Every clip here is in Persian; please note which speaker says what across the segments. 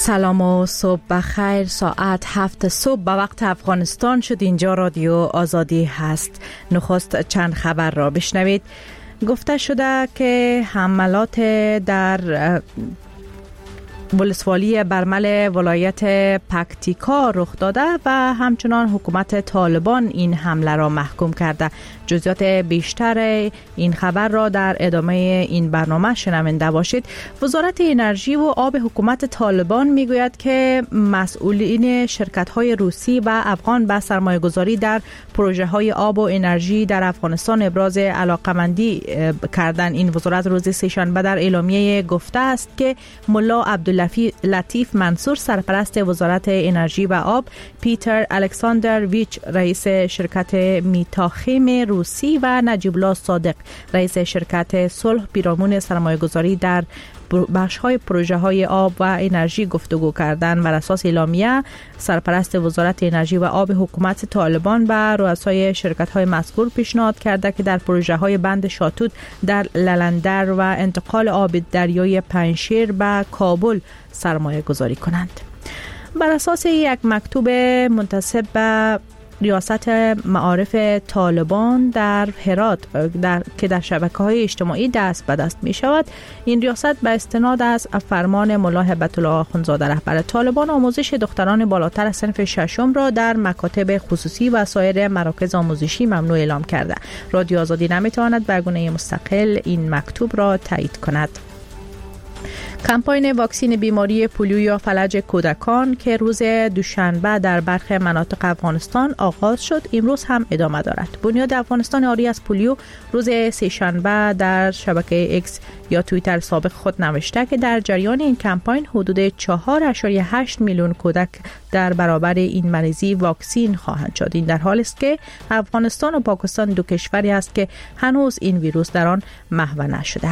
Speaker 1: سلام و صبح بخیر. ساعت 7 صبح به وقت افغانستان شد. اینجا رادیو آزادی هست. نخست چند خبر را بشنوید. گفته شده که حملات در ولسوالی برمل ولایت پکتیکا رخ داده و همچنان حکومت طالبان این حمله را محکوم کرده. جزئیات بیشتر این خبر را در ادامه این برنامه شنونده باشید. وزارت انرژی و آب حکومت طالبان میگوید که مسئولین شرکت‌های روسی و افغان به سرمایه‌گذاری در پروژه‌های آب و انرژی در افغانستان ابراز علاقه‌مندی کردند. این وزارت روز سه‌شنبه در اعلامیه گفته است که ملا عبداللطیف منصور سرپرست وزارت انرژی و آب، پیتر الکساندرویچ رئیس شرکت میتاخیم روسی و نجیب الله صادق رئیس شرکت صلح پیرامون سرمایه‌گذاری در بخش‌های پروژه‌های آب و انرژی گفتگو کردند. بر اساس اعلامیه سرپرست وزارت انرژی و آب حکومت طالبان به رؤسای شرکت‌های مذکور پیشنهاد کرده که در پروژه‌های بند شاتوت در للندر و انتقال آب دریای پنجشیر به کابل سرمایه گذاری کنند. بر اساس یک مکتوب منتسب به ریاست معارف طالبان در هرات که در شبکه‌های اجتماعی دست به دست می شود، این ریاست به استناد از فرمان ملا هیبت الله آخوندزاده رهبر طالبان آموزش دختران بالاتر از صنف ششم را در مکاتب خصوصی و سایر مراکز آموزشی ممنوع اعلام کرده. رادیو آزادی نمیتواند به گونه مستقل این مکتوب را تایید کند. کمپاین واکسین بیماری پولیو یا فلج کودکان که روز دوشنبه در برخی مناطق افغانستان آغاز شد، امروز هم ادامه دارد. بنیاد افغانستان آری از پولیو روز سه‌شنبه در شبکه ایکس یا توییتر سابق خود نوشته که در جریان این کمپاین حدود 4.8 میلیون کودک در برابر این مریضی واکسین خواهند شد. این در حالی است که افغانستان و پاکستان دو کشوری است که هنوز این ویروس در آن محو نشده.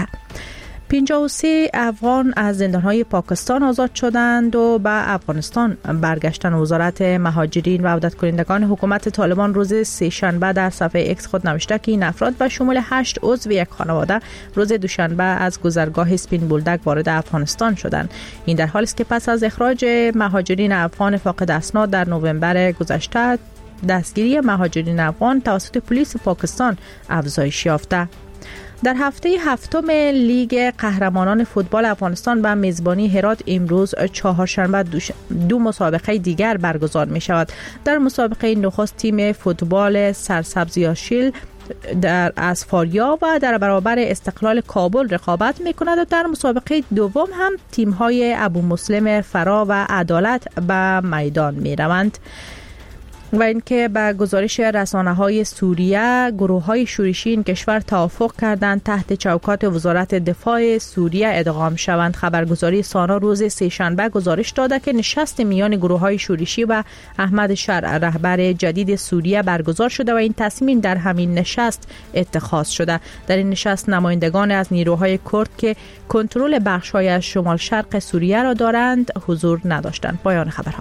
Speaker 1: 53 افغان از زندان‌های پاکستان آزاد شدند و به افغانستان برگشتن. وزارت مهاجرین و عودت کنندگان حکومت طالبان روز سه‌شنبه در صفحه ایکس خود نوشته که این افراد به شمول 8 عضو یک خانواده روز دوشنبه از گذرگاه سپین بولدک وارد افغانستان شدند. این در حالی است که پس از اخراج مهاجرین افغان فاقد اسناد در نوامبر گذشته، دستگیری مهاجرین افغان توسط پلیس پاکستان افزایش یافته. در هفته هفتم لیگ قهرمانان فوتبال افغانستان به میزبانی هرات امروز چهارشنبه دو مسابقه دیگر برگزار می شود. در مسابقه نخست تیم فوتبال سرسبزیاشیل از فاریاب و در برابر استقلال کابل رقابت می کند و در مسابقه دوم هم تیم های ابو مسلم فرا و عدالت به میدان می روند. و اینکه به گزارش رسانه‌های سوریه، گروه‌های شورشی این کشور توافق کردند تحت چوکات وزارت دفاع سوریه ادغام شوند. خبرگزاری سانا روز سه‌شنبه گزارش داده که نشست میان گروه‌های شورشی و احمد شرع رهبر جدید سوریه برگزار شده و این تصمیم در همین نشست اتخاذ شده. در این نشست نمایندگان از نیروهای کرد که کنترل بخش‌های از شمال شرق سوریه را دارند حضور نداشتند. پایان خبرها.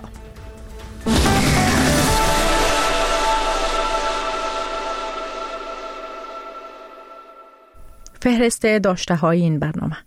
Speaker 1: فهرست داشته های این برنامه.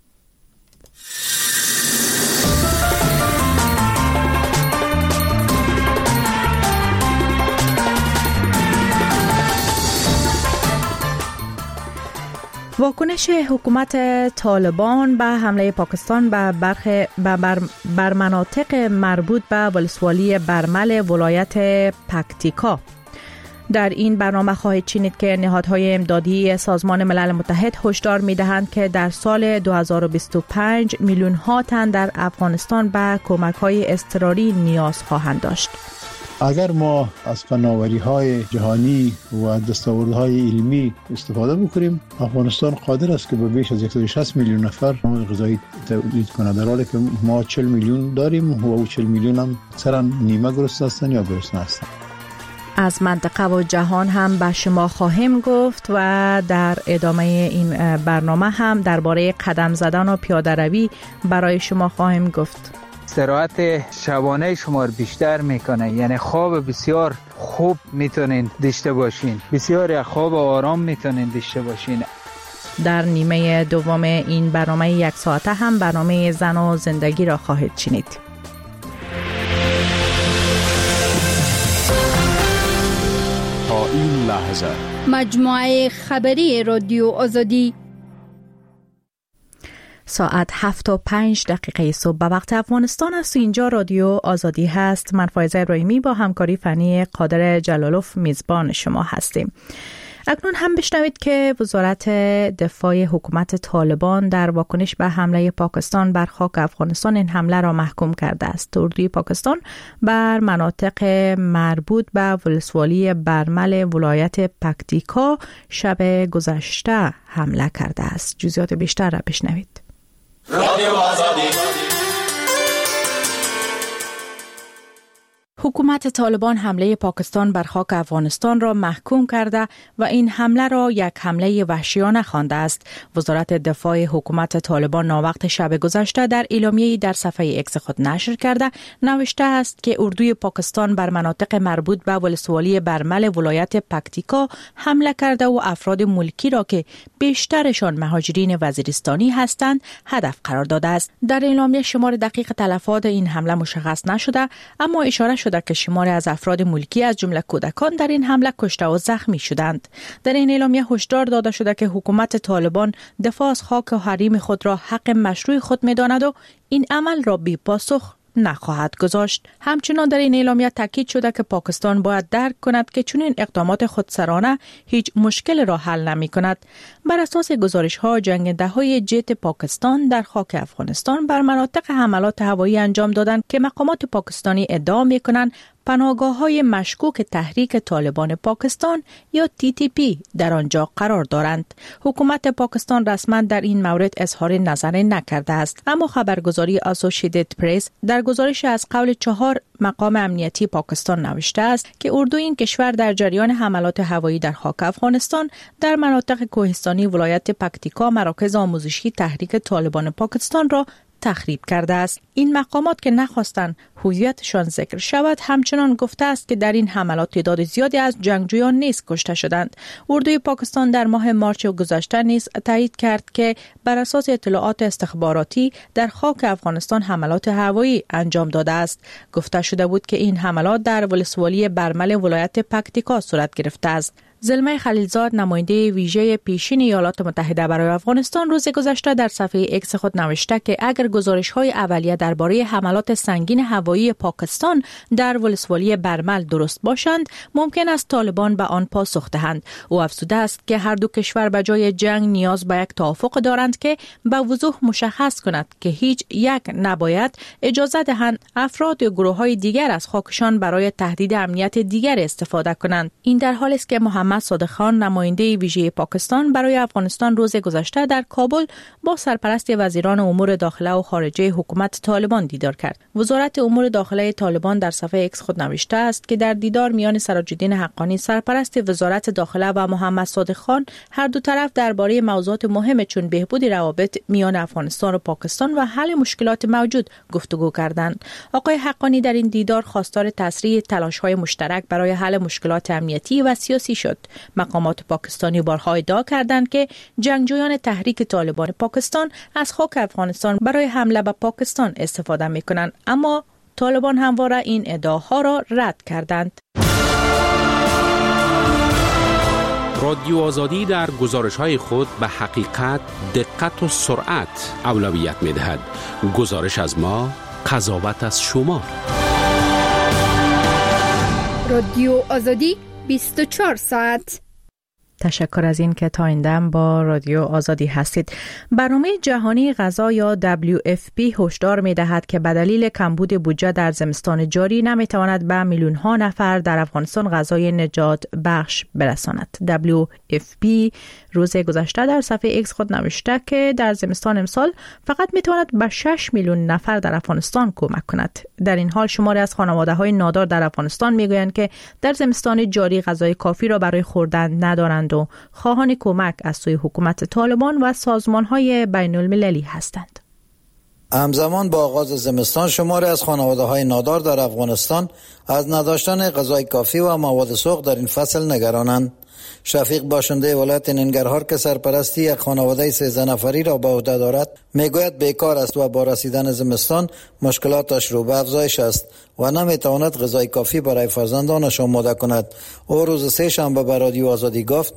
Speaker 1: واکنش حکومت طالبان به حمله پاکستان بر مناطق مربوط به ولسوالی برمل ولایت پکتیکا. در این برنامه خواهید شنید که نهادهای امدادی سازمان ملل متحد هشدار می‌دهند که در سال 2025 میلیون ها تن در افغانستان به کمک‌های اضطراری نیاز خواهند داشت.
Speaker 2: اگر ما از فناوری‌های جهانی و دستاوردهای علمی استفاده بکنیم، افغانستان قادر است که به بیش از 160 میلیون نفر غذایی تولید کند، در حالی که ما 40 میلیون داریم و 40 میلیون هم اکثرا نیمه گرسنه هستند یا گرسنه هستند.
Speaker 1: از منطقه و جهان هم به شما خواهیم گفت و در ادامه این برنامه هم درباره قدم زدن و پیاده روی برای شما خواهیم گفت.
Speaker 3: استراحت شبانه شما رو بیشتر میکنه، یعنی خواب بسیار خوب میتونین داشته باشین، بسیار خواب آرام میتونین داشته باشین.
Speaker 1: در نیمه دوم این برنامه یک ساعته هم برنامه زن و زندگی را خواهید شنید.
Speaker 4: این لحظه
Speaker 5: مجموعه خبری رادیو آزادی
Speaker 1: ساعت 7:05 صبح به وقت افغانستان است. اینجا رادیو آزادی هست. من فایزه ابراهیمی با همکاری فنی قادر جلالوف میزبان شما هستیم. اکنون هم بشنوید که وزارت دفاع حکومت طالبان در واکنش به حمله پاکستان بر خاک افغانستان این حمله را محکوم کرده است. اردوی پاکستان بر مناطق مربوط به ولسوالی برمل ولایت پکتیکا شب گذشته حمله کرده است. جزئیات بیشتر را بشنوید. رادیو آزادی. حکومت طالبان حمله پاکستان بر خاک افغانستان را محکوم کرده و این حمله را یک حمله وحشیانه خوانده است. وزارت دفاع حکومت طالبان ناوقت شب گذشته در اعلامیه‌ای در صفحه ایکس خود نشر کرده نوشته است که اردوی پاکستان بر مناطق مربوط به ولسوالی برمل ولایت پکتیکا حمله کرده و افراد ملکی را که بیشترشان مهاجرین وزیرستانی هستند هدف قرار داده است. در اعلامیه شمار دقیق تلفات این حمله مشخص نشده، اما اشاره شده که شماری از افراد ملکی از جمله کودکان در این حمله کشته و زخمی شدند. در این اعلامیه هشدار داده شده که حکومت طالبان دفاع از خاک و حریم خود را حق مشروع خود می‌داند و این عمل را بی پاسخ نخواهد گذاشت. همچنان در این اعلامیه تاکید شده که پاکستان باید درک کند که چنین اقدامات خودسرانه هیچ مشکل را حل نمی کند. بر اساس گزارش‌ها جنگنده‌های جت پاکستان در خاک افغانستان بر مناطق حملات هوایی انجام دادند که مقامات پاکستانی ادعا می‌کنند پناهگاه‌های مشکوک تحریک طالبان پاکستان یا TTP در آنجا قرار دارند. حکومت پاکستان رسما در این مورد اظهار نظر نکرده است، اما خبرگزاری اسوسییتد پرس در گزارش از قول 4 مقام امنیتی پاکستان نوشته است که اردوی این کشور در جریان حملات هوایی در خاک افغانستان در مناطق کوهستانی ولایت پکتیکا مراکز آموزشی تحریک طالبان پاکستان را تخریب کرده است. این مقامات که نخواستند هویتشان ذکر شود همچنان گفته است که در این حملات تعداد زیادی از جنگجویان نیز کشته شدند. اردوی پاکستان در ماه مارچ گذشته نیز تایید کرد که بر اساس اطلاعات استخباراتی در خاک افغانستان حملات هوایی انجام داده است. گفته شده بود که این حملات در ولسوالی برمل ولایت پکتیکا صورت گرفته است. زلمه خلیلزاد نماینده ویژه پیشین ایالات متحده برای افغانستان روز گذشته در صفحه ایکس خود نوشته که اگر گزارش‌های اولیه درباره حملات سنگین هوایی پاکستان در ولسوالی برمل درست باشند ممکن است طالبان به آن پاسخ دهند. او افزوده است که هر دو کشور به جای جنگ نیاز به یک توافق دارند که به وضوح مشخص کند که هیچ یک نباید اجازه دهند افراد یا گروه‌های دیگر از خاکشان برای تهدید امنیت دیگر استفاده کنند. این در حالی است که محمد صادق خان نماینده ویژه پاکستان برای افغانستان روز گذشته در کابل با سرپرست وزیران امور داخله و خارجه حکومت طالبان دیدار کرد. وزارت امور داخله طالبان در صفحه ایکس خود نوشته است که در دیدار میان سراج‌الدین حقانی سرپرست وزارت داخله و محمد صادق خان هر دو طرف درباره موضوعات مهم چون بهبود روابط میان افغانستان و پاکستان و حل مشکلات موجود گفتگو کردند. آقای حقانی در این دیدار خواستار تسریع تلاش‌های مشترک برای حل مشکلات امنیتی و سیاسی شد. مقامات پاکستانی بارها ادعا کردند که جنگجویان تحریک طالبان پاکستان از خاک افغانستان برای حمله به پاکستان استفاده می‌کنند، اما طالبان همواره این ادعاها را رد کردند.
Speaker 4: رادیو آزادی در گزارش‌های خود به حقیقت، دقت و سرعت اولویت می‌دهد. گزارش از ما، قضاوت از شما.
Speaker 5: رادیو آزادی 24 ساعت.
Speaker 1: تشکر از این که تا این دم با رادیو آزادی هستید. برنامه جهانی غذا یا WFP هشدار می‌دهد که به دلیل کمبود بودجه در زمستان جاری نمی‌تواند به میلیون‌ها نفر در افغانستان غذای نجات بخش برساند. WFP روز گذشته در صفحه ایکس خود نوشته که در زمستان امسال فقط می‌تواند به 6 میلیون نفر در افغانستان کمک کند. در این حال شماری از خانواده‌های نادار در افغانستان می‌گویند که در زمستان جاری غذای کافی را برای خوردن ندارند و خواهان کمک از سوی حکومت طالبان و سازمان‌های بین‌المللی هستند.
Speaker 6: همزمان با آغاز زمستان شماری از خانواده‌های نادار در افغانستان از نداشتن غذای کافی و مواد سوخت در این فصل نگرانند. شفیق باشنده ولایت ننگرهار که سرپرستی یک خانواده 13 نفری را به عهده دارد میگوید بیکار است و با رسیدن زمستان مشکلاتش رو به افزایش است و نمیتواند غذای کافی برای فرزندانش آماده کند. او روز سه شنبه به رادیو آزادی گفت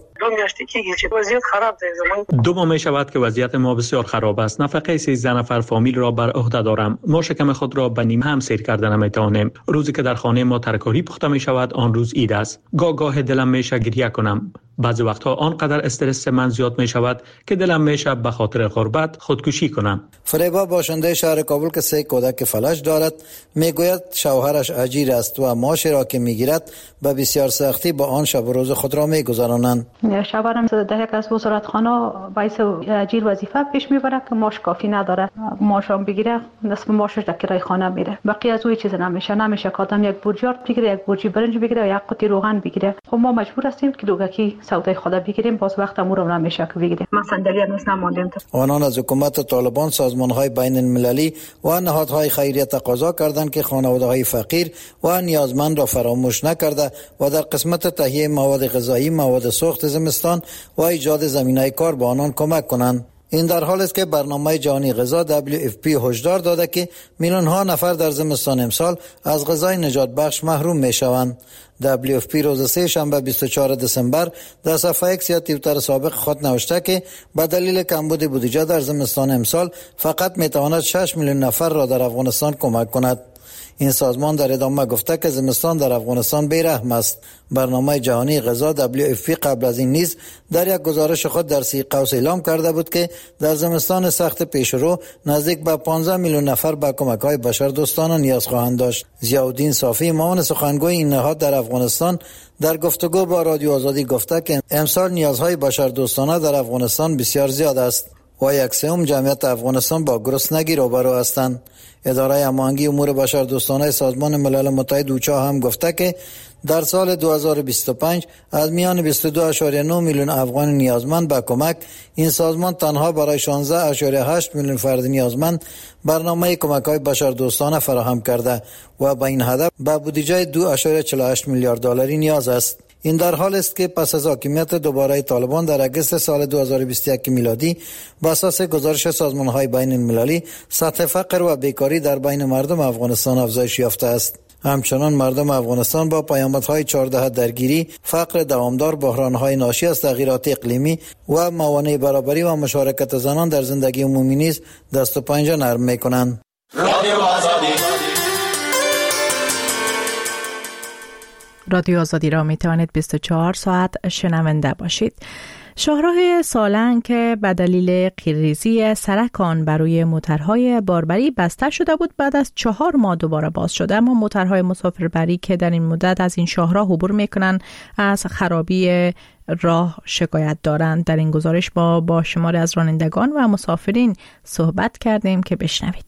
Speaker 7: 2 ماه می شود که وضعیت ما بسیار خراب است. نفقه 13 نفر فامیل را بر عهده دارم. ما شکم خود را به نیم هم سیر کرده نمیتوانیم. روزی که در خانه ما ترکاری پخته می شود آن روز عید است. گاه دلم میشه گریه کنم. بعضی وقتها آنقدر استرس من زیاد می شود که دلم میشه به خاطر غربت خودکشی کنم.
Speaker 6: فریبا باشنده شهر کابل که 3 کودک فلج دارد میگوید شوهرش اجیر است و معاش را که میگیرد به بسیار سختی با آن شب و روز خود را میگذرانند.
Speaker 8: شوهرم در یک از وزارتخانه باعث اجیر وظیفه پیش میبره که معاش کافی نداره. معاشم بگیره نصف معاشش در کرایه خانه میره. بقیه از او چیز نمیشه که آدم یک بورجی آرد بگیره، یک بورجی برنج بگیره یا یک قطعه روغن بگیره. خب ما مجبور هستیم که دوگکی سودای خدا بگیریم، باز وقت امور نمیشه که بگیریم. ما صندلی هنوز نماندیم.
Speaker 6: آنان از حکومت طالبان، سازمان‌های بین المللی و نهادهای خیریه تقاضا کردند که خانواده‌های فقیر و نیازمند را فراموش نکرده و در قسمت تهیه مواد غذایی، مواد سوخت زمستان و ایجاد زمینه‌های کار به آنان کمک کنند. این در حالی است که برنامه جهانی غذا WFP هشدار داده که میلیون‌ها نفر در زمستان امسال از غذای نجات بخش محروم می‌شوند. WFP روز سه شنبه 24 دسامبر در صفحه ایکس یا توییتر سابق خود نوشته که به دلیل کمبود بودجه در زمستان امسال فقط می‌تواند 6 میلیون نفر را در افغانستان کمک کند. این سازمان در ادامه گفته که زمستان در افغانستان بی‌رحم است. برنامه جهانی غذا WFP قبل از این نیز در یک گزارش خود در 30 قوس اعلام کرده بود که در زمستان سخت پیشرو نزدیک به 15 میلیون نفر به کمک‌های بشردوستانه نیاز خواهند داشت. ضیاءالدین صافی معاون سخنگوی این نهاد در افغانستان در گفتگو با رادیو آزادی گفته که امسال نیازهای بشردوستانه در افغانستان بسیار زیاد است و 1/3 جمعیت افغانستان با گرسنگی روبرو هستند. اداره هماهنگی امور بشردوستانه سازمان ملل متحد اوچا هم گفته که در سال 2025 از میان 22.9 میلیون افغان نیازمند به کمک، این سازمان تنها برای 16.8 میلیون فرد نیازمند برنامه کمک‌های بشردوستانه فراهم کرده و به این هدف به بودجه 2.48 میلیارد دلاری نیاز است. این در حال است که پس از حاکمیت دوباره طالبان در اگست سال 2021 میلادی بر اساس گزارش سازمان‌های بین المللی سطح فقر و بیکاری در بین مردم افغانستان افزایش یافته است. همچنان مردم افغانستان با پیامدهای 14 درگیری، فقر دوامدار، بحران‌های ناشی از تغییرات اقلیمی و موانع برابری و مشارکت زنان در زندگی عمومی نیز دست و پنجه نرم می‌کنند.
Speaker 1: رادیو آزادی را می توانید 24 ساعت شنونده باشید. شاهراه سالنگ که به دلیل قیرریزی سرک آن بر روی موترهای باربری بسته شده بود بعد از 4 ماه دوباره باز شده، اما موترهای مسافربری که در این مدت از این شاهراه عبور میکنند از خرابی راه شکایت دارند. در این گزارش با شماری از رانندگان و مسافرین صحبت کردیم که بشنوید.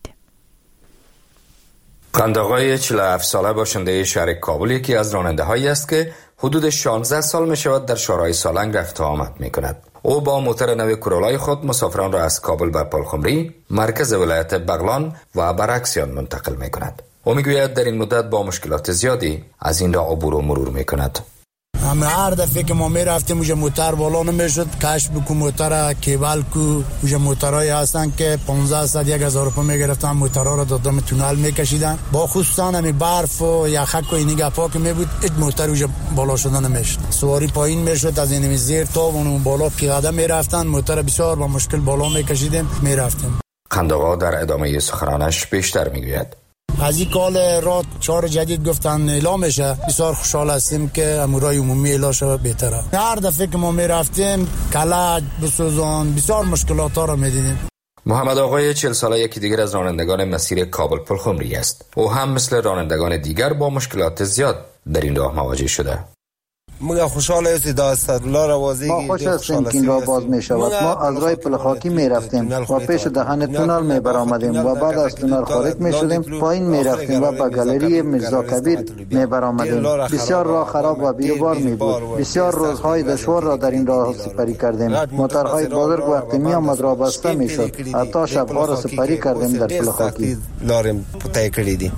Speaker 9: قنداقای 47 ساله باشنده شهر کابل یکی از راننده‌هایی است که حدود 16 سال می شود در شاهراه سالنگ رفت و آمد می کند. او با موتر نو کرولای خود مسافران را از کابل به پلخمری، مرکز ولایت بغلان و برعکس آن منتقل می کند. او می گوید در این مدت با مشکلات زیادی از این راه عبور و مرور می کند.
Speaker 10: هر دفعه که ما می رفتیم اوجا موتر بالا نمیشد، کش بکو موتر کیبل کو، اوجا موترهایی هستن که 1500 1000 روپیه می گرفتن، موترها را دادم تونل می کشیدن. با خصوصا همی برف و یخک و اینی گپا که می بود هیچ موتر اوجا بالا شدن نمیشد. سواری پایین میشد، از این زیر تا اون بالا پیاده می رفتن، موتر بسیار با مشکل بالا می کشیدیم می رفتیم.
Speaker 9: قنداقا در ادامه سخنانش بیشتر می گوید.
Speaker 10: از این کال راه 4 جدید گفتن اعلام میشه، بسیار خوشحال هستیم که امورای عمومی اعلام شده بهتره. هر دفعه که ما می رفتیم کلک بسوزان بسیار مشکلات ها رو می دیدیم.
Speaker 9: محمد آقای 40 ساله یکی دیگر از رانندگان مسیر کابل پلخمری است. او هم مثل رانندگان دیگر با مشکلات زیاد در این راه مواجه شده.
Speaker 11: ما خوشحال هستیم
Speaker 6: ما خوش هستیم که این راه باز می شود. ما از راه پلخاکی می رفتیم و پیش دهن تونل می برآمدیم و بعد از تونل خارج می شدیم، پایین می رفتیم و به گالری میرزا کبیر می برآمدیم. بسیار راه خراب و بیروبار می بود. بسیار روزهای دشوار را در این راه سپری کردیم. موترهای بزرگ وقتی می آمد راه بسته می شد، حتی شبها را سپری کردیم در پلخاکی.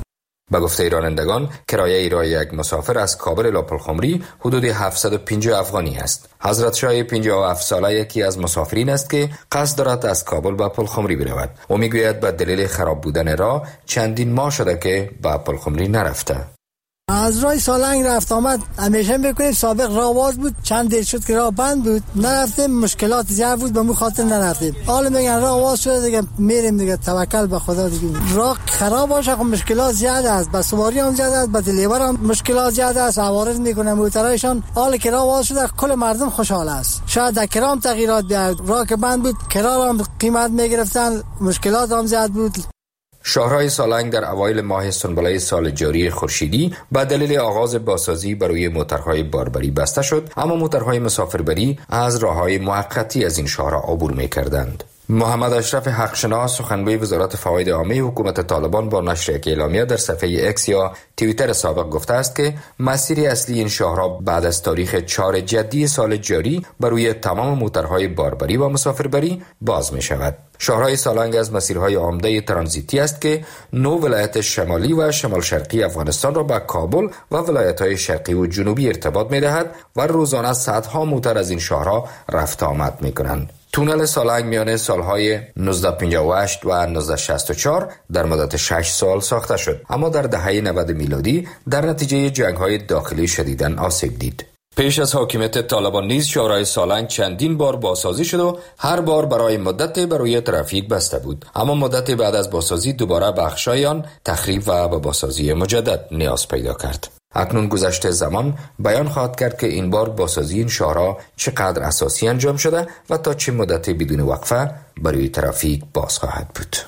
Speaker 9: به گفته رانندگان کرایه راه یک مسافر از کابل الی پلخمری حدود 750 افغانی است. حضرت شاه 57 ساله یکی از مسافرین است که قصد دارد از کابل به پلخمری برود. او میگوید به دلیل خراب بودن راه چندین ماه شده که به پلخمری نرفته.
Speaker 10: از راه سالنگ رفت آمد همیشه میکنیم. سابق راه باز بود، چند دیر شد که راه بند بود، نرفتیم. مشکلات زیاد بود، به مو خاطر نرفتیم. حالا میگن راه باز شده دیگه میریم دیگه، توکل به خدا دیگه. راه خراب باشه خب مشکلات زیاد است، به سواری هم زیاد است، به دلیور هم مشکلات زیاد است. عوارض میکنه موترایشان. حالا که راه باز شده کل مردم خوشحال است. شاید در کرام تغییرات بیاد. راه که بند بود کرا هم قیمت میگرفتن، مشکلات هم زیاد بود.
Speaker 9: شاهراه سالنگ در اوایل ماه سنبله سال جاری خورشیدی به دلیل آغاز بازسازی برای موترهای باربری بسته شد، اما موترهای مسافربری از راههای موقتی از این شاهراه عبور می‌کردند. محمد اشرف حقشناس سخنگوی وزارت فواید عامه حکومت طالبان با نشر یک اعلامیه در صفحه اکس یا توییتر سابق گفته است که مسیر اصلی این شاهراه بعد از تاریخ 4 جدی سال جاری برای تمام موترهای باربری و مسافربری باز می شود. شاهراه سالنگ از مسیرهای عمده ترانزیتی است که 9 ولایت شمالی و شمال شرقی افغانستان را به کابل و ولایت‌های شرقی و جنوبی ارتباط می‌دهد و روزانه صدها موتر از این شاهراه رفت آمد می‌کنند. تونل سالنگ میان سالهای 1958 و 1964 در مدت 6 سال ساخته شد، اما در دهه 90 میلادی در نتیجه جنگ‌های داخلی شدیداً آسیب دید. پیش از حاکمیت طالبان نیز شاهراه سالنگ چندین بار بازسازی شد و هر بار برای مدتی برای ترافیک بسته بود، اما مدتی بعد از بازسازی دوباره بخشای آن تخریب و به بازسازی مجدد نیاز پیدا کرد. اکنون گذشته زمان بیان خواهد کرد که این بار بازسازی این شاهراه چقدر اساسی انجام شده و تا چه مدتی بدون وقفه برای ترافیک باز خواهد بود.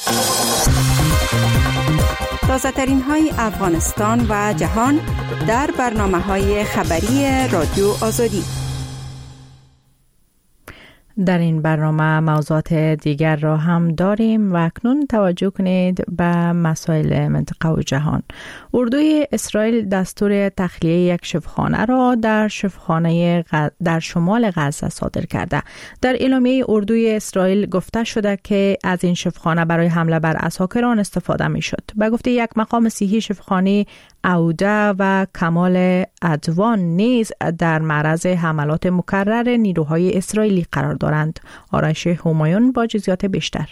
Speaker 12: تازه‌ترین های افغانستان و جهان در برنامه‌های خبری رادیو آزادی.
Speaker 1: در این برنامه موضوعات دیگر را هم داریم و اکنون توجه کنید به مسائل منطقه و جهان. اردوی اسرائیل دستور تخلیه یک شفاخانه را در شفاخانه در شمال غزه صادر کرده. در اعلامیه اردوی اسرائیل گفته شده که از این شفاخانه برای حمله بر عساکران استفاده می شد. به گفته یک مقام صحی شفاخانه عوده و کمال عدوان نیز در معرض حملات مکرر نیروهای اسرائیلی قرار دارند. آرش همایون با جزئیات بیشتر.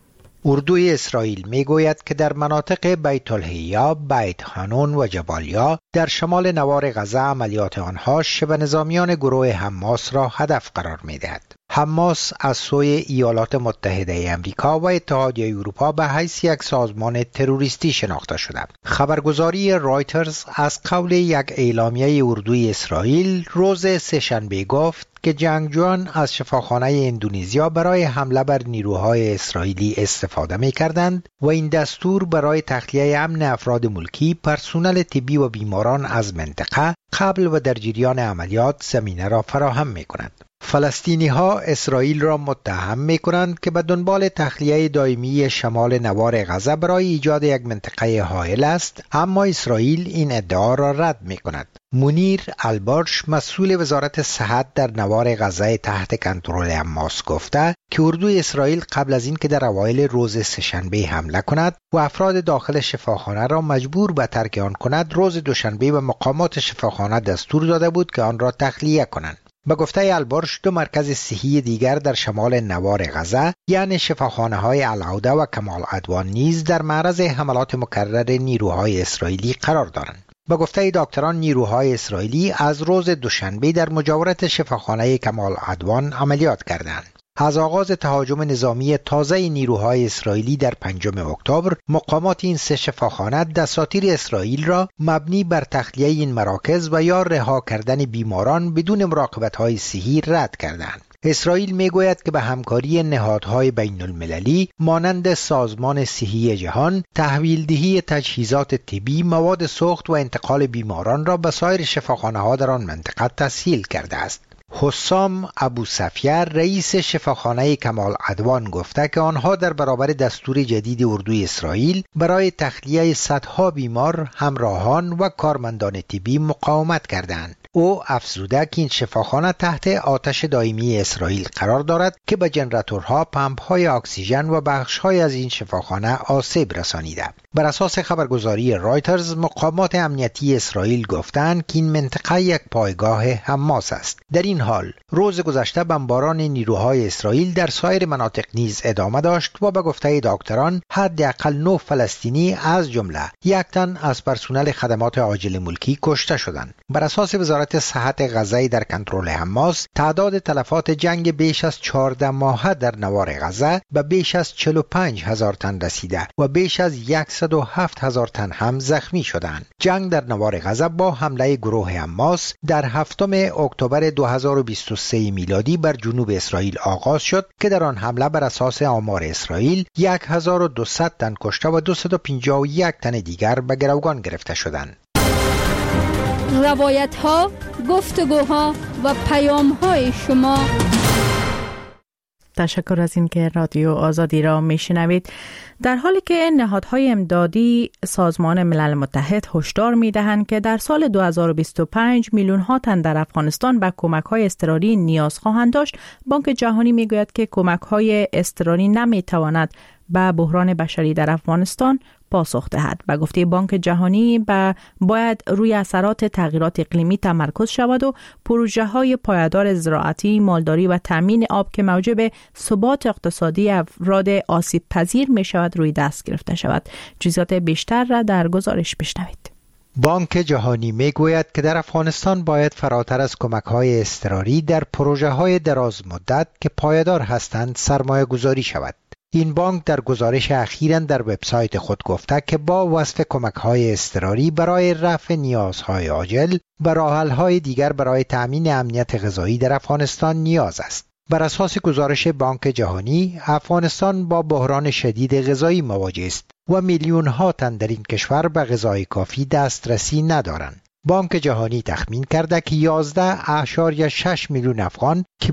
Speaker 13: اردوی اسرائیل میگوید که در مناطق بیت الحیا، بیت حنون و جبالیا در شمال نوار غزه عملیات آنها شبه نظامیان گروه حماس را هدف قرار میدهد. حماس از سوی ایالات متحده امریکا و اتحادیه اروپا به حیث یک سازمان تروریستی شناخته شده. خبرگزاری رایترز از قول یک اعلامیه اردوی اسرائیل روز سه‌شنبه گفت که جنگجویان از شفاخانه اندونزیا برای حمله بر نیروهای اسرائیلی استفاده می‌کردند و این دستور برای تخلیه امن افراد ملکی، پرسنل طبی و بیماران از منطقه قبل و در جریان عملیات زمینه را فراهم می‌کند. فلسطینی ها اسرائیل را متهم می کنند که به دنبال تخلیه دائمی شمال نوار غزه برای ایجاد یک منطقه حائل است، اما اسرائیل این ادعا را رد می کند. منیر البارش مسئول وزارت صحت در نوار غزه تحت کنترل حماس گفته که اردوی اسرائیل قبل از این که در اوایل روز سه‌شنبه حمله کند و افراد داخل شفاخانه را مجبور به ترک آن کند، روز دوشنبه به مقامات شفاخانه دستور داده بود که آن را تخلیه کنند. به گفته البارش 2 مرکز صحی دیگر در شمال نوار غزه یعنی شفاخانه های العوده و کمال عدوان نیز در معرض حملات مکرر نیروهای اسرائیلی قرار دارند. به گفته دکتران نیروهای اسرائیلی از روز دوشنبه در مجاورت شفاخانه کمال عدوان عملیات کردند. از آغاز تهاجم نظامی تازه نیروهای اسرائیلی در 5 اکتبر، مقامات این 3 شفاخانه دساتیر اسرائیل را مبنی بر تخلیه این مراکز و یا رها کردن بیماران بدون مراقبت‌های صحی رد کردند. اسرائیل میگوید که به همکاری نهادهای بین المللی مانند سازمان صحی جهان، تحویلدهی تجهیزات طبی، مواد سوخت و انتقال بیماران را به سایر شفاخانه‌ها در آن منطقه تسهیل کرده است. حسام ابو سفیر رئیس شفاخانه کمال عدوان گفته که آنها در برابر دستور جدید اردوی اسرائیل برای تخلیه صدها بیمار، همراهان و کارمندان طبی مقاومت کردند. او افزوده که این شفاخانه تحت آتش دائمی اسرائیل قرار دارد که به جنراتورها، پمپ‌های اکسیژن و بخش‌های از این شفاخانه آسیب رسانیده. بر اساس خبرگزاری رایترز، مقامات امنیتی اسرائیل گفتند که این منطقه یک پایگاه حماس است. در این حال روز گذشته بمباران نیروهای اسرائیل در سایر مناطق نیز ادامه داشت و به گفته دکتران حداقل 9 فلسطینی از جمله 1 تن از پرسنل خدمات عاجل ملکی کشته شدند. بر اساس وزارت صحت غزه در کنترل حماس، تعداد تلفات جنگ بیش از 14 ماهه در نوار غزه به بیش از 45,000 تن رسیده و بیش از 107,000 تن هم زخمی شدند. جنگ در نوار غزه با حمله گروه حماس در 7 اکتبر 2023 میلادی بر جنوب اسرائیل آغاز شد که در آن حمله بر اساس آمار اسرائیل 1200 تن کشته و 251 تن دیگر به گروگان گرفته شدند.
Speaker 5: روایت ها، گفتگوها و پیام های شما.
Speaker 1: تشکر از این که رادیو آزادی را میشنوید. در حالی که نهادهای امدادی سازمان ملل متحد هشدار میدهند که در سال 2025 میلیون ها تن در افغانستان به کمک های اضطراری نیاز خواهند داشت، بانک جهانی میگوید که کمک های اضطراری نمیتواند به بحران بشری در افغانستان پاسخ دهد. به گفته بانک جهانی باید روی اثرات تغییرات اقلیمی تمرکز شود و پروژه های پایدار زراعتی، مالداری و تامین آب که موجب ثبات اقتصادی افراد آسیب پذیر می شود روی دست گرفته شود. جزئیات بیشتر را در گزارش بشنوید.
Speaker 13: بانک جهانی می گوید که در افغانستان باید فراتر از کمک های اضطراری در پروژه های دراز مدت که پایدار هستند سرمایه گذاری شود. این بانک در گزارش اخیراً در وبسایت خود گفته که با وصف کمک‌های اضطراری برای رفع نیازهای عاجل و راه‌حل‌های دیگر برای تأمین امنیت غذایی در افغانستان نیاز است. بر اساس گزارش بانک جهانی، افغانستان با بحران شدید غذایی مواجه است و میلیون‌ها تن در این کشور به غذای کافی دسترسی ندارند. بانک جهانی تخمین کرده که 11.6 میلیون افغان که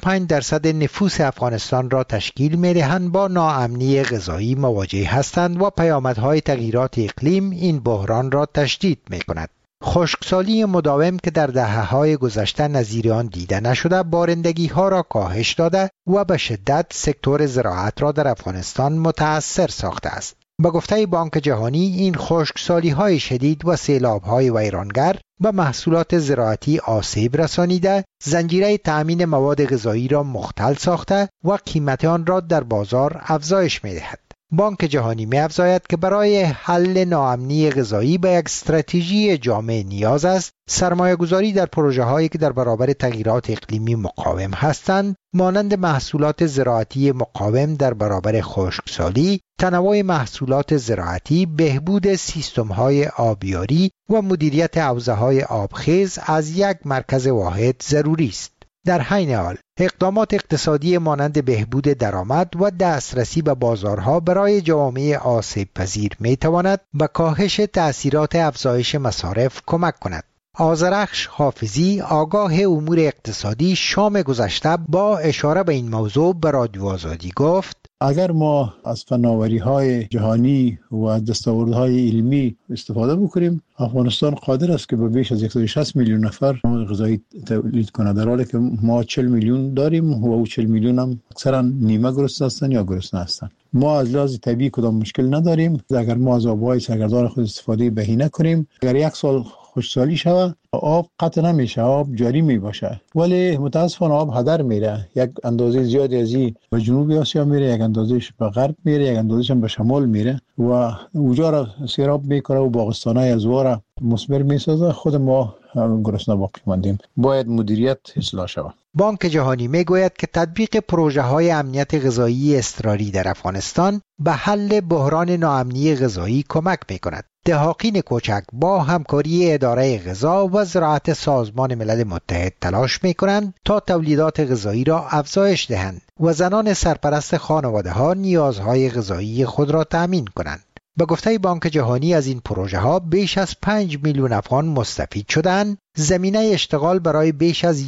Speaker 13: 25% نفوس افغانستان را تشکیل می‌دهند با ناامنی غذایی مواجه هستند و پیامدهای تغییرات اقلیم این بحران را تشدید می‌کند. خشکسالی مداوم که در دهه‌های گذشته نظیر آن دیده نشده بارندگی‌ها را کاهش داده و به شدت سکتور زراعت را در افغانستان متأثر ساخته است. به گفته بانک جهانی این خشکسالی‌های شدید و سیلاب‌های ویرانگر به محصولات زراعتی آسیب رسانیده، زنجیره تأمین مواد غذایی را مختل ساخته و قیمت آن را در بازار افزایش می‌دهد. بانک جهانی می‌افزاید که برای حل ناامنی غذایی به یک استراتژی جامع نیاز است سرمایه‌گذاری در پروژه‌هایی که در برابر تغییرات اقلیمی مقاوم هستند، مانند محصولات زراعتی مقاوم در برابر خشکسالی، تنوع محصولات زراعتی، بهبود سیستم‌های آبیاری و مدیریت حوزه‌های آبخیز از یک مرکز واحد ضروری است. در حین حال اقدامات اقتصادی مانند بهبود درآمد و دسترسی به بازارها برای جوامع آسیب پذیر می‌تواند به کاهش تأثیرات افزایش مصارف کمک کند. آذرخش حافظی آگاه امور اقتصادی شام گذشته با اشاره به این موضوع به رادیو آزادی گفت:
Speaker 2: اگر ما از فناوری‌های جهانی و از دستاوردهای علمی استفاده بکنیم، افغانستان قادر است که به بیش از 160 میلیون نفر مواد غذایی تولید کنه، در حالی که ما 40 میلیون داریم و او 40 میلیون هم اکثرا نیمه گرسنه هستند یا گرسنه هستند. ما از لحاظ طبیعی کدام مشکل نداریم. اگر ما از آب‌های سرگردان خود استفاده بهینه کنیم، اگر یک سال خشکسالی شود آب قطع نمیشه، آب جاری می باشه، ولی متاسفانه آب هدر میره. یک اندازه زیادی از این به جنوب آسیا میره، یک اندازهش به غرب میره، یک اندازهش هم به شمال میره و اوجا را سیراب میکنه و باغستانای ازوار مثمر میسازه. خود ما گرسنه باقی ماندیم. باید مدیریت اصلاح شود.
Speaker 13: بانک جهانی میگوید که تطبیق پروژه‌های امنیت غذایی اضطراری در افغانستان به حل بحران ناامنی غذایی کمک میکند. دهاقین کوچک با همکاری اداره غذا و زراعت سازمان ملل متحد تلاش می‌کنند تا تولیدات غذایی را افزایش دهند و زنان سرپرست خانواده‌ها نیازهای غذایی خود را تأمین کنند. به گفته بانک جهانی از این پروژه ها بیش از 5 میلیون افغان مستفید شدند، زمینه اشتغال برای بیش از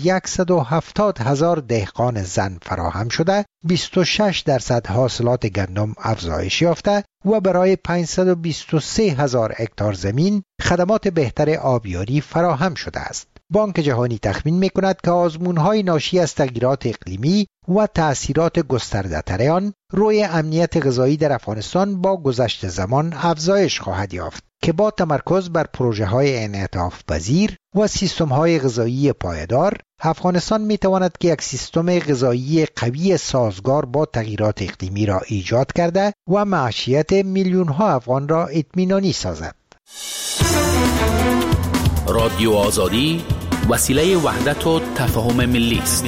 Speaker 13: 170,000 دهقان زن فراهم شده، 26% حاصلات گندم افزایش یافته و برای 523,000 هکتار زمین خدمات بهتر آبیاری فراهم شده است. بانک جهانی تخمین می‌کند که آزمون‌های ناشی از تغییرات اقلیمی و تأثیرات گسترده‌تر آن روی امنیت غذایی در افغانستان با گذشت زمان افزایش خواهد یافت که با تمرکز بر پروژه‌های انعطاف پذیر و سیستم‌های غذایی پایدار، افغانستان می‌تواند که یک سیستم غذایی قوی سازگار با تغییرات اقلیمی را ایجاد کرده و معیشت میلیون‌ها افغان را اطمینانی سازد.
Speaker 4: رادیو آزادی وسیله وحدت و تفاهم ملی است.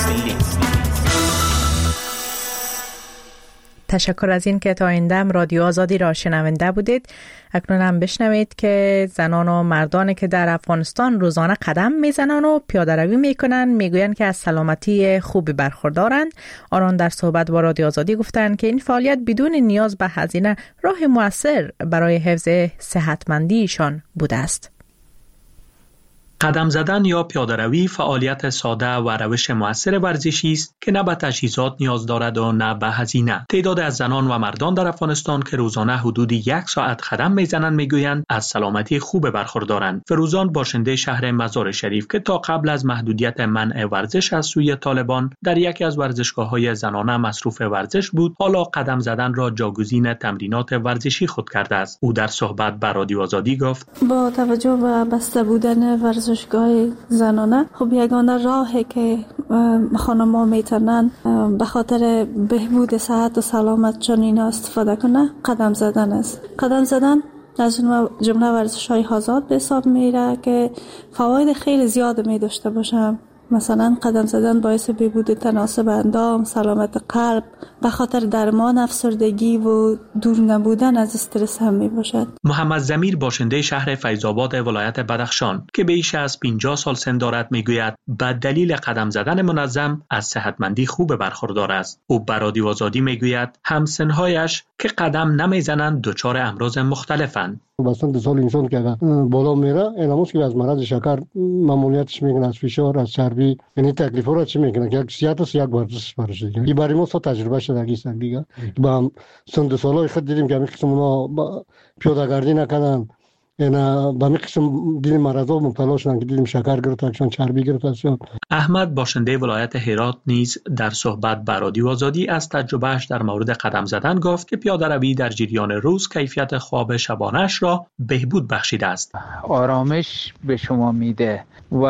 Speaker 1: تشکر از این که تا این دم رادیو آزادی را شنونده بودید. اکنون هم بشنوید که زنان و مردانی که در افغانستان روزانه قدم میزنند و پیاده روی میکنند میگویند که از سلامتی خوبی برخوردارند. آنان در صحبت با رادیو آزادی گفتند که این فعالیت بدون نیاز به هزینه راه مؤثر برای حفظ صحتمندیشان بوده است.
Speaker 7: قدم زدن یا پیاده‌روی فعالیت ساده و روش مؤثر ورزشی است که نه به تجهیزات نیاز دارد و نه به هزینه. تعداد از زنان و مردان در افغانستان که روزانه حدود 1 ساعت قدم میزنند میگویند از سلامتی خوب برخوردارند. فروزان باشنده شهر مزار شریف که تا قبل از محدودیت منع ورزش از سوی طالبان در یکی از ورزشگاه‌های زنانه مصروف ورزش بود، حالا قدم زدن را جاگزین تمرینات ورزشی خود کرده است. او در صحبت با رادیو آزادی گفت:
Speaker 14: با توجه به بسته بودن ورزشگاه زنانه خب یگانه راهی که خانم‌ها میتونن به خاطر بهبود صحت و سلامتشان اینا استفاده کنه قدم زدن است. قدم زدن از جمله ورزش‌های آزاد به حساب میره که فواید خیلی زیاد می داشته باشه. مثلا قدم زدن باعث بهبود تناسب اندام، سلامت قلب، به خاطر درمان افسردگی و دور نبودن از استرس هم می باشد.
Speaker 7: محمد ضمیر باشنده شهر فیض‌آباد ولایت بدخشان که بیش از 50 سال سن دارد میگوید به دلیل قدم زدن منظم از صحتمندی خوب برخوردار است. او به رادیو آزادی میگوید همسن‌هایش که قدم نمیزنند دچار امراض مختلفند.
Speaker 15: بسنت سال انسان که بالا میره اینموس که از مرض شکر ممنوعیتش میکنه، از فشار، از چربی، یعنی تکلیفا را چی میکنه که صحت است یک ورزش برش دیگه. این برای ما تجربه شده است دیگه. با هم سند سالای خود دیدیم که همین قسم اونا پیاده گردی نکردن، اینا با همین قسم دیدیم مرضا مبتلا شدن که دیدیم شکر گرفتن، چربی گرفتن.
Speaker 7: احمد باشنده ولایت هرات نیز در صحبت با رادیو آزادی از تجربهش در مورد قدم زدن گفت که پیاده روی در جریان روز کیفیت خواب شبانه‌اش را بهبود بخشیده است.
Speaker 3: آرامش به شما میده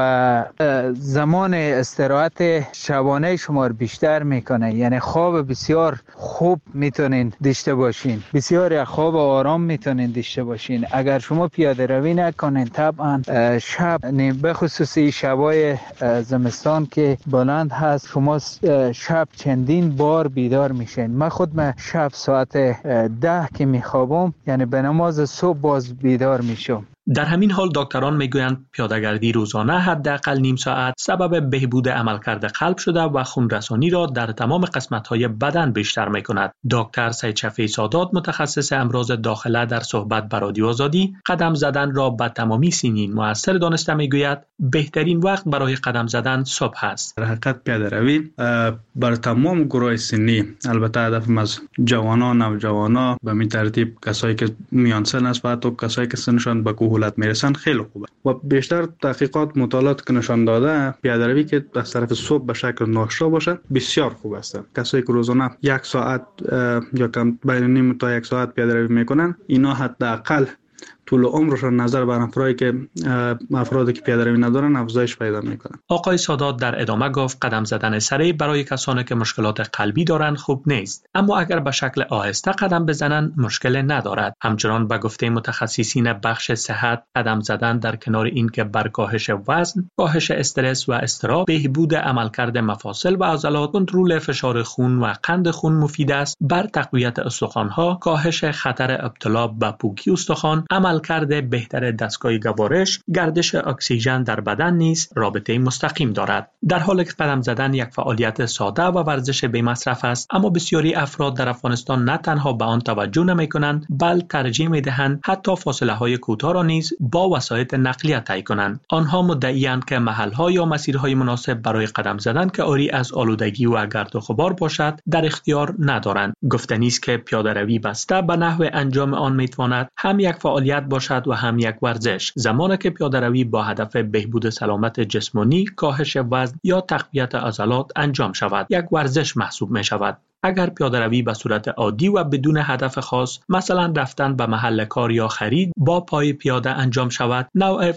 Speaker 3: و زمان استراحت شبانه شما رو بیشتر میکنه، یعنی خواب بسیار خوب میتونین داشته باشین، بسیار خواب آرام میتونین داشته باشین. اگر شما پیاده روی نکنین طبعا شب، به خصوص شبای زمستان که بلند هست، شما شب چندین بار بیدار میشین. من خود شب ساعت 10 که میخوابم، یعنی به نماز صبح باز بیدار میشم.
Speaker 7: در همین حال دکتران میگویند پیاده‌گردی روزانه حداقل نیم ساعت سبب بهبود عملکرد قلب شده و خونرسانی را در تمام قسمت‌های بدن بیشتر می‌کند. دکتر سید شفیع سادات متخصص امراض داخله در صحبت با رادیو آزادی قدم زدن را به تمامی سنین مؤثر دانسته میگوید بهترین وقت برای قدم زدن صبح است.
Speaker 16: در حقیقت پیاده‌روی بر تمام گروه سنی، البته هدف از جوانان، نوجوانان، به این ترتیب کسایی که میان سن است و حتی کسایی که سنشان به کهولت میرسن خیلی خوبه و بیشتر تحقیقات مطالعات که نشان داده پیاده‌روی که از طرف صبح به شکل ناشتا باشه بسیار خوب است. کسایی که روزانه 1 ساعت یا کم بین نیم تا 1 ساعت پیاده‌روی میکنن، اینا حداقل طول عمرشان نظر بر افرادی که پیاده‌روی ندارن افزایش پیدا میکنن.
Speaker 7: آقای سادات در ادامه گفت قدم زدن سریع برای کسانی که مشکلات قلبی دارند خوب نیست، اما اگر به شکل آهسته قدم بزنند مشکل ندارد. همچنان به گفته متخصصین بخش صحت قدم زدن در کنار این که بر کاهش وزن، کاهش استرس و اضطراب، بهبود عملکرد مفاصل و عضلات، کنترل فشار خون و قند خون مفید است. بر تقویت استخوان‌ها، کاهش خطر ابتلا به پوکی استخوان، عملکرد بهتر دستگاه گوارش، گردش اکسیژن در بدن نیز رابطه مستقیم دارد. در حالی که قدم زدن یک فعالیت ساده و ورزش بی مصرف است، اما بسیاری افراد در افغانستان نه تنها به آن توجه نمی‌کنند، بلکه ترجیح می‌دهند حتی فاصله‌های کوتاه را نیز با وسایط نقلیه طی کنند. آنها مدعی‌اند که محل‌ها یا مسیرهای مناسب برای قدم زدن که عاری از آلودگی و گرد و غبار باشد در اختیار ندارند. گفتنی است که پیاده‌روی بسته به نحو انجام آن می‌تواند هم یک فعالیت حرکت باشد و هم یک ورزش. زمانی که پیاده‌روی با هدف بهبود سلامت جسمانی، کاهش وزن یا تقویت عضلات انجام شود، یک ورزش محسوب می شود. اگر پیاده‌روی به صورت عادی و بدون هدف خاص، مثلا رفتن به محل کار یا خرید، با پای پیاده انجام شود، نوع